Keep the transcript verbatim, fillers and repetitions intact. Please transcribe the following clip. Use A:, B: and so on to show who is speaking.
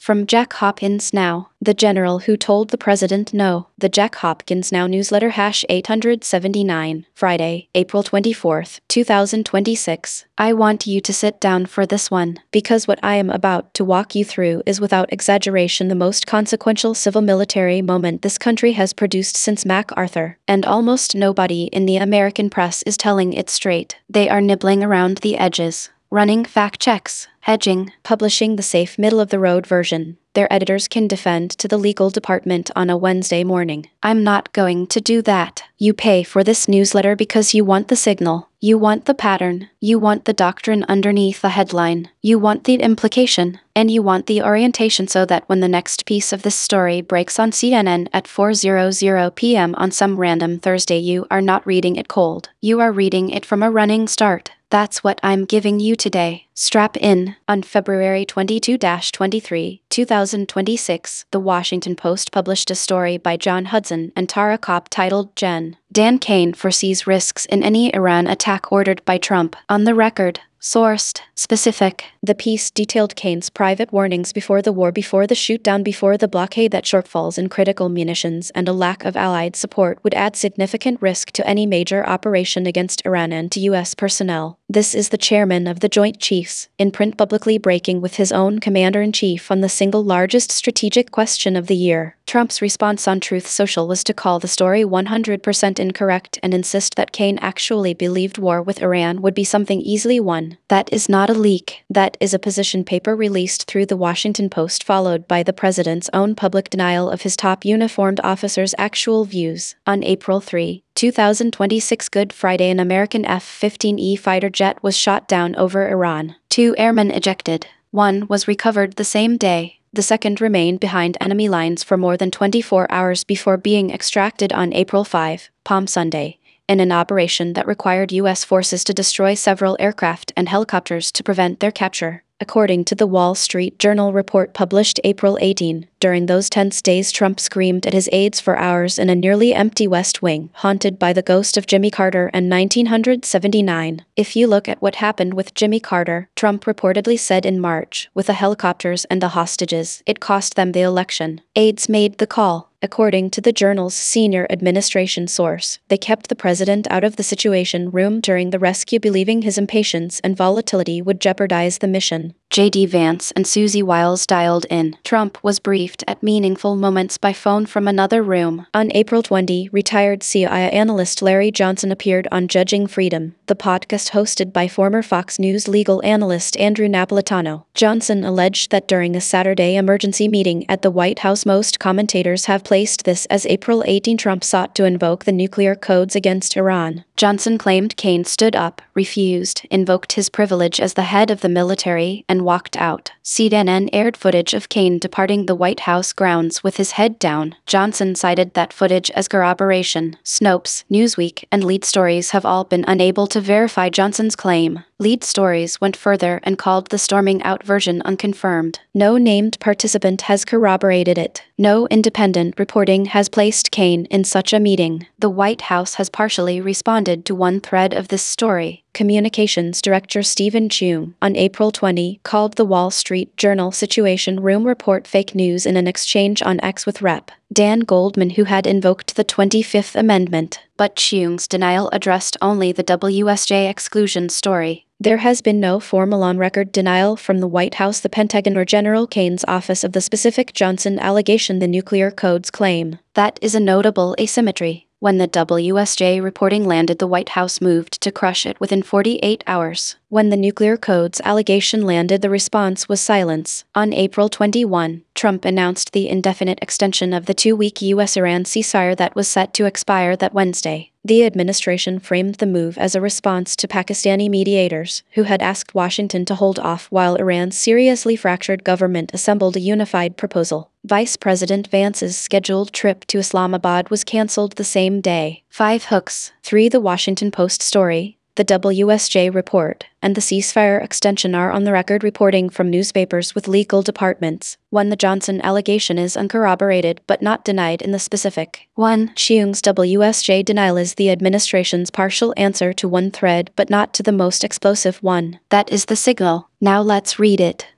A: From Jack Hopkins Now, the general who told the president no. The Jack Hopkins Now newsletter hash eight hundred seventy-nine, Friday, April twenty-fourth, two thousand twenty-six. I want you to sit down for this one, because what I am about to walk you through is without exaggeration the most consequential civil-military moment this country has produced since MacArthur, and almost nobody in the American press is telling it straight. They are nibbling around the edges, running fact-checks, hedging, publishing the safe middle-of-the-road version their editors can defend to the legal department on a Wednesday morning. I'm not going to do that. You pay for this newsletter because you want the signal, you want the pattern, you want the doctrine underneath the headline, you want the implication, and you want the orientation so that when the next piece of this story breaks on C N N at four hundred p m on some random Thursday you are not reading it cold. You are reading it from a running start. That's what I'm giving you today. Strap in. On February twenty-second to twenty-third, two thousand twenty-six, The Washington Post published a story by John Hudson and Tara Kopp titled Gen. Dan Kane foresees risks in any Iran attack ordered by Trump. On the record. Sourced. Specific. The piece detailed Kane's private warnings before the war, before the shoot-down, before the blockade that shortfalls in critical munitions and a lack of allied support would add significant risk to any major operation against Iran and to U S personnel. This is the chairman of the Joint Chiefs, in print publicly breaking with his own commander-in-chief on the single largest strategic question of the year. Trump's response on Truth Social was to call the story one hundred percent incorrect and insist that Kane actually believed war with Iran would be something easily won. That is not a leak. That is a position paper released through the Washington Post, followed by the president's own public denial of his top uniformed officers' actual views. On April third, two thousand twenty-six, Good Friday, an American F fifteen E fighter jet was shot down over Iran. Two airmen ejected. One was recovered the same day. The second remained behind enemy lines for more than twenty-four hours before being extracted on April fifth, Palm Sunday, in an operation that required U S forces to destroy several aircraft and helicopters to prevent their capture. According to the Wall Street Journal report published April eighteenth, during those tense days Trump screamed at his aides for hours in a nearly empty West Wing, haunted by the ghost of Jimmy Carter and nineteen seventy-nine. If you look at what happened with Jimmy Carter, Trump reportedly said in March, with the helicopters and the hostages, it cost them the election. Aides made the call. According to the Journal's senior administration source, they kept the president out of the Situation Room during the rescue, believing his impatience and volatility would jeopardize the mission. J D Vance and Susie Wiles dialed in. Trump was briefed at meaningful moments by phone from another room. On April twentieth, retired C I A analyst Larry Johnson appeared on Judging Freedom, the podcast hosted by former Fox News legal analyst Andrew Napolitano. Johnson alleged that during a Saturday emergency meeting at the White House, most commentators have placed this as April eighteenth Trump sought to invoke the nuclear codes against Iran. Johnson claimed Kane stood up, refused, invoked his privilege as the head of the military, and walked out. C N N aired footage of Kane departing the White House grounds with his head down. Johnson cited that footage as corroboration. Snopes, Newsweek, and Lead Stories have all been unable to verify Johnson's claim. Lead Stories went further and called the storming out version unconfirmed. No named participant has corroborated it. No independent reporting has placed Kane in such a meeting. The White House has partially responded to one thread of this story. Communications Director Stephen Cheung, on April twentieth, called the Wall Street Journal Situation Room report fake news in an exchange on X with Rep Dan Goldman, who had invoked the twenty-fifth Amendment. But Cheung's denial addressed only the W S J exclusion story. There has been no formal on-record denial from the White House, the Pentagon, or General Kane's office of the specific Johnson allegation, the nuclear codes claim. That is a notable asymmetry. When the W S J reporting landed, the White House moved to crush it within forty-eight hours. When the nuclear codes allegation landed, the response was silence. On April twenty-first, Trump announced the indefinite extension of the two-week U S-Iran ceasefire that was set to expire that Wednesday. The administration framed the move as a response to Pakistani mediators, who had asked Washington to hold off while Iran's seriously fractured government assembled a unified proposal. Vice President Vance's scheduled trip to Islamabad was canceled the same day. Five hooks. Three The Washington Post story, the W S J report, and the ceasefire extension are on the record reporting from newspapers with legal departments. One The Johnson allegation is uncorroborated but not denied in the specific. One Cheung's W S J denial is the administration's partial answer to one thread but not to the most explosive one. That is the signal. Now let's read it.